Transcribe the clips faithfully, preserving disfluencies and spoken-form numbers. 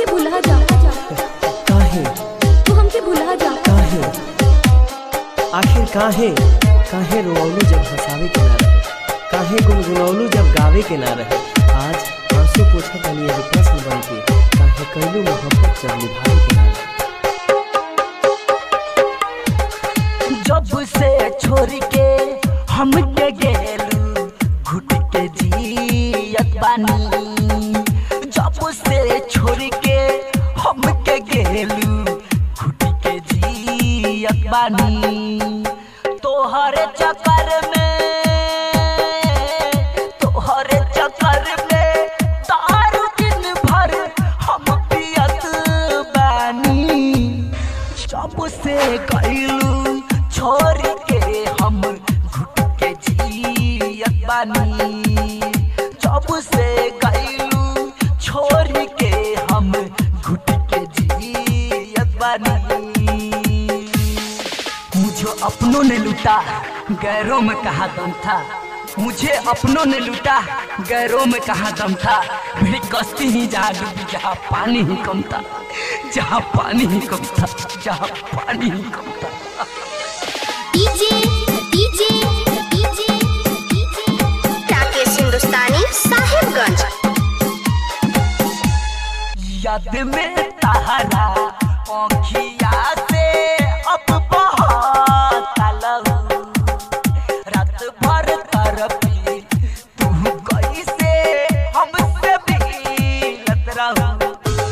हमके भुला जा। काहे तू हमके भुला जा। काहे आखिर काहे काहे रोवलू जब हंसावे के ना रहे, काहे गुनगुनौलू जब गावे के ना रहे। आज आंसू पोछा बनी एगो प्रश्न बन के, काहे कैलू मोहब्बत जब निभावे के ना रहे। जब से छोड़ के हम के गेलू घुट के जियत बानी, जब से छोड़ के हम के गेलू घुट के जियत बानी। तोहरे चक्कर में तोहरे चक्कर में दारू दिन भर हम पियत बानी। जब से गइलू छोड़ के हम घुट के जियत बानी, जब से गइलू छोड़ के हम घुट के जियत बानी। मुझे अपनों ने लूटा गैरों में कहाँ दम था, मुझे अपनों ने लूटा गैरों में कहाँ दम था। मेरी कश्ती ही जहाँ डूबी जहाँ पानी ही कम था, जहाँ पानी ही कम था, जहाँ पानी ही कम था। डीजे डीजे डीजे राकेश हिंदुस्तानी साहिबगंज। याद में तारा आँखिया से अब बहुत लहू, रात भर तरपी तू कैसे हमसे मिलत रहू।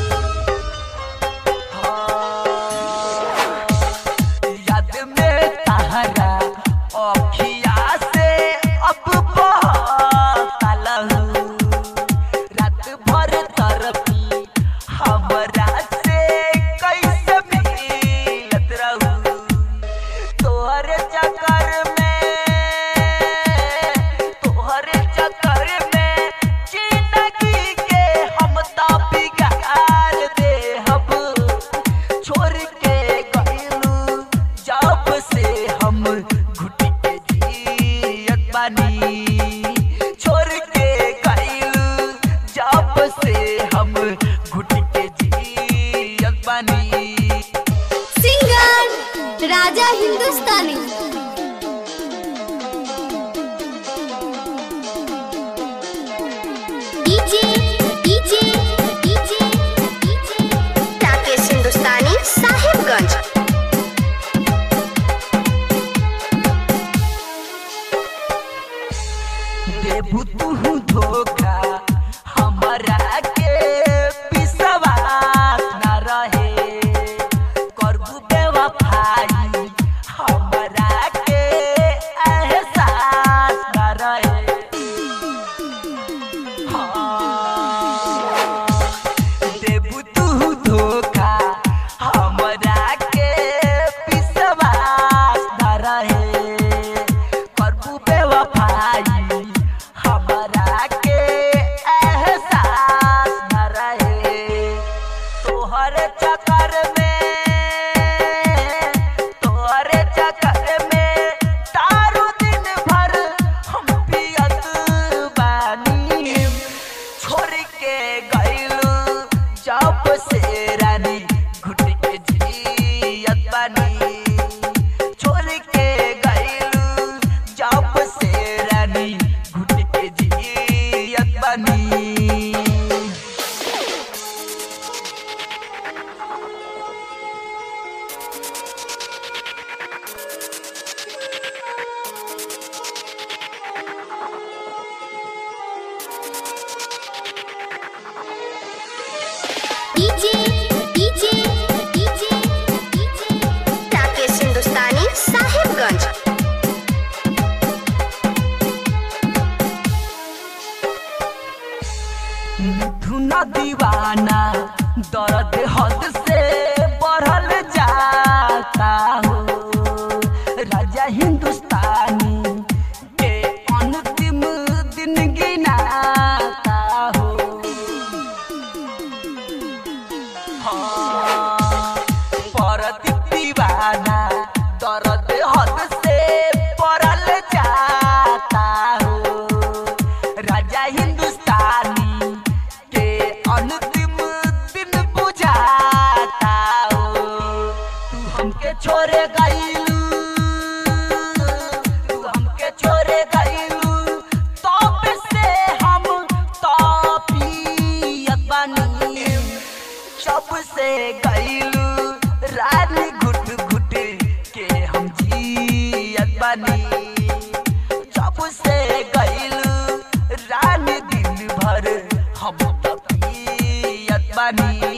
याद में तारा आँखिया से अब बहुत लहू, रात भर तरपी हमरा से कैसे मिलत रहू। तोहरे चक्कर में तोहरे चक्कर में जिंदगी के हम तो बिगाड़ दे हब। छोड़ के गइलू जब से हम घुट के जियत बानी, छोड़ के गइलू जब से हम घुट के जियत बानी। Singer Raja Hindustani. DJ DJ DJ Rakesh हिंदुस्तानी साहिबगंज। देबू तू धोखा हमरा के विश्वास न रहे, करबू बेवफाई हमरा के एहसास न रहे। हाँ, देबू तू धोखा हमरा के विश्वास न रहे, करबू बेवफाई हमरा के एहसास न रहे। तोहरे चक्कर में तोहरे चक्कर में दारू दिन भर हम पियत बानी। छोड़ के गइलू जब से रानी घुट के जियत बानी, छोड़ के गइलू जब से रानी घुट के जियत बानी। डीजे डीजे डीजे राकेश हिंदुस्तानी साहिबगंज। मिथुन दीवाना दर्द हद से बढ़ल जाता हो, राजा हिंदुस्तानी के अंतिम दिन गिनाता हो। हाँ, परदीप दीवाना दर्द हद से बढ़ल जाता हो, राजा हिंदुस्तानी के अंतिम दिन से गईलू रानी घुट घुट के हम जियत बानी। जब से गईलू रानी दिन भर हम तो पियत बानी।